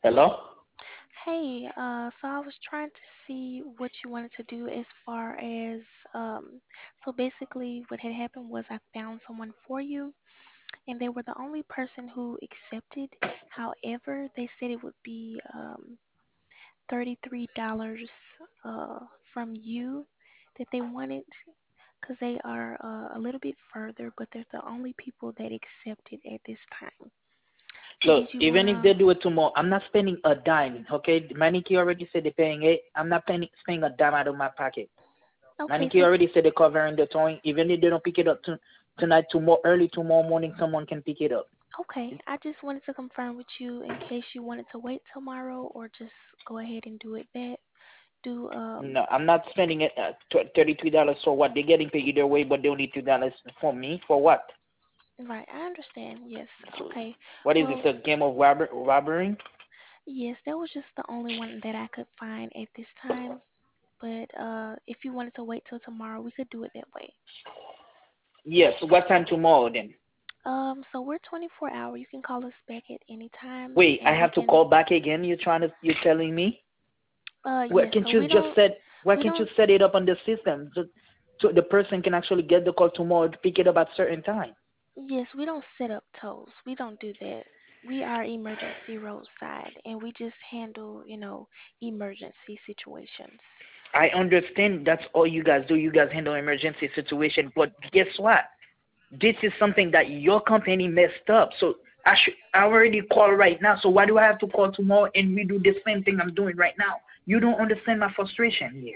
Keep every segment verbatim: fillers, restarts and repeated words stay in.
Hello? Hey, uh, so I was trying to see what you wanted to do as far as, um, so basically what had happened was I found someone for you, and they were the only person who accepted. However, they said it would be um, thirty-three dollars uh, from you that they wanted because they are uh, a little bit further, but they're the only people that accepted at this time. So Look, did you even if they wanna? do it tomorrow, I'm not spending a dime, okay? Maniki already said they're paying it. I'm not paying, spending a dime out of my pocket. Okay, Maniki so already said they're covering the towing. Even if they don't pick it up to, tonight, tomorrow, early tomorrow morning, someone can pick it up. okay, I just wanted to confirm with you in case you wanted to wait tomorrow or just go ahead and do it that. Do um No, I'm not spending it uh, tw- thirty-three dollars for what? They're getting paid either way, but they only two dollars for me. For what? right, I understand. Yes. So, Okay. what is this, Well, a game of robber, robbery? yes, that was just the only one that I could find at this time. But uh if you wanted to wait till tomorrow, we could do it that way. Yes, what time tomorrow then? Um so we're twenty-four hour. You can call us back at any time Wait, I and we have to can call back again? You're trying to, you're telling me? uh Why yes, can't so you we just don't set, why we can't you don't set it up on the system? Just, so the person can actually get the call tomorrow to pick it up at certain time. yes, we don't set up tolls. We don't do that. We are emergency roadside and we just handle, you know, emergency situations. I understand that's all you guys do. You guys handle emergency situation, but guess what? This is something that your company messed up. So I should I already called right now. So why do I have to call tomorrow and redo the same thing I'm doing right now? You don't understand my frustration here.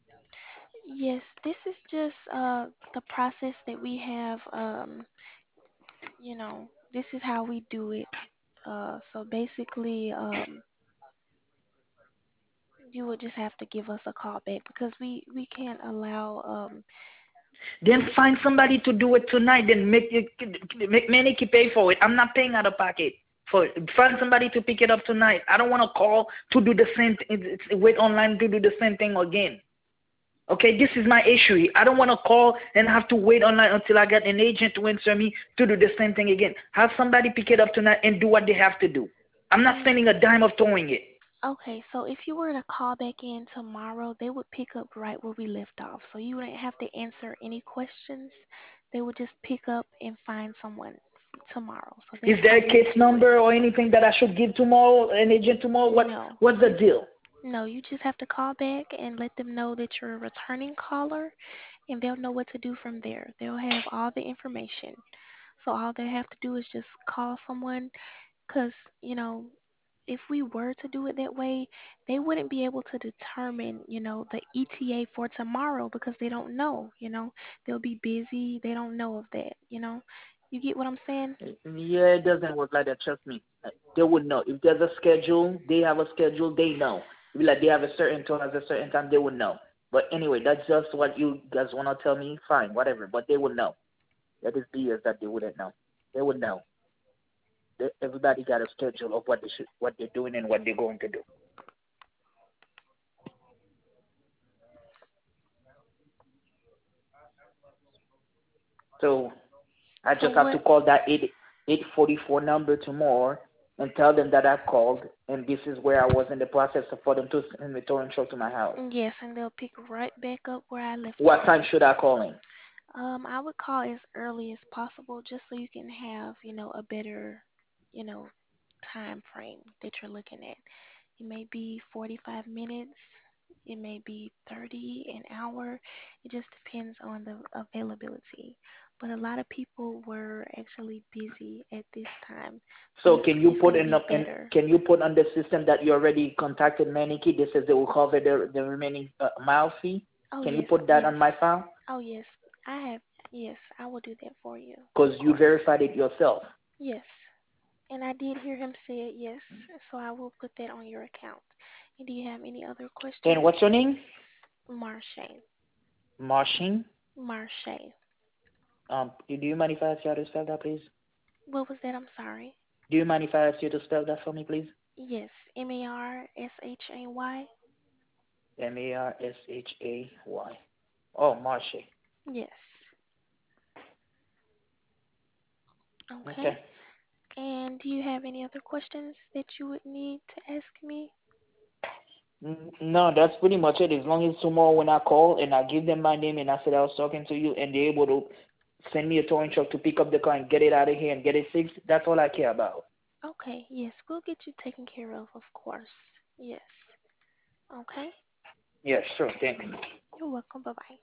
Yes, this is just uh the process that we have um, you know, this is how we do it. Uh so basically um you would just have to give us a call back because we we can't allow um Then find somebody to do it tonight. Then make you make Maniki pay for it. I'm not paying out of pocket for it. Find somebody to pick it up tonight. I don't want to call to do the same. Th- wait online to do the same thing again. Okay, this is my issue. I don't want to call and have to wait online until I get an agent to answer me to do the same thing again. Have somebody pick it up tonight and do what they have to do. I'm not mm, spending a dime of towing it. okay, so if you were to call back in tomorrow, they would pick up right where we left off. So you wouldn't have to answer any questions. They would just pick up and find someone tomorrow. So that's Is there how a we would case do it. number or anything that I should give tomorrow, an agent tomorrow? What No. what's the You deal? no, you just have to call back and let them know that you're a returning caller and they'll know what to do from there. They'll have all the information. So all they have to do is just call someone cuz, you know, if we were to do it that way, they wouldn't be able to determine, you know, the E T A for tomorrow because they don't know, you know. They'll be busy. They don't know of that, you know. You get what I'm saying? Yeah, it doesn't work like that. Trust me. They would know if there's a schedule. They have a schedule. They know. If like they have a certain time at a certain time, they would know. But anyway, that's just what you guys want to tell me. Fine, whatever. But they would know. That is B S that they wouldn't know. They would know. They, everybody got a schedule of what they should, what they're doing, and what they're going to do. So I So just have to what call that eight eight forty four number tomorrow and tell them that I called and this is where I was in the process of for them to send the towing truck to my house. yes, and they'll pick right back up where I left What off. time should I call in? Um, I would call as early as possible just so you can have, you know, a better, you know, time frame that you're looking at. It may be forty-five minutes, it may be thirty, an hour. It just depends on the availability. But a lot of people were actually busy at this time, so So it's can you it's put gonna in, be up- in better. can you put on the system that you already contacted Maniki? This says they will cover the the remaining uh, mile fee. Oh Can you yes, put that yes. on my file? Oh yes, I have. Yes, I will do that for you. Because Of you course. verified it yourself. Yes. And I did hear him say it, yes. So I will put that on your account. And do you have any other And questions? what's your name? Marche. Marshin. Marche. Um, do you mind if I ask you how to spell that, please? What was that? I'm sorry. Do you mind if I ask you to spell that for me, please? Yes. M A R S H A Y. M A R S H A Y. Oh, Marsha. Yes. Okay. Okay. And do you have any other questions that you would need to ask me? N- No, that's pretty much it. As long as tomorrow when I call and I give them my name and I said I was talking to you and they're able to send me a towing truck to pick up the car and get it out of here and get it fixed, that's all I care about. Okay, yes, we'll get you taken care of, of course. Yes. Okay. Yes, sure. Thank you. You're welcome. Bye bye.